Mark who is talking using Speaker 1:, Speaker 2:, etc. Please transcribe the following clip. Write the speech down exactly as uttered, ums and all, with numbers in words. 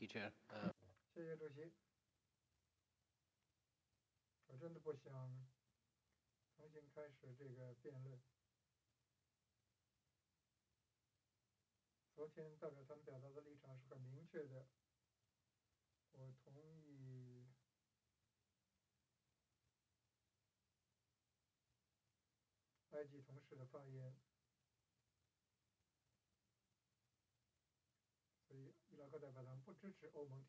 Speaker 1: you, Chair. Uh,
Speaker 2: 谢谢主席。我真的不想重新开始这个辩论。昨天代表团表达的立场是很明确的，我同意埃及同事的发言，所以伊拉克代表团不支持欧盟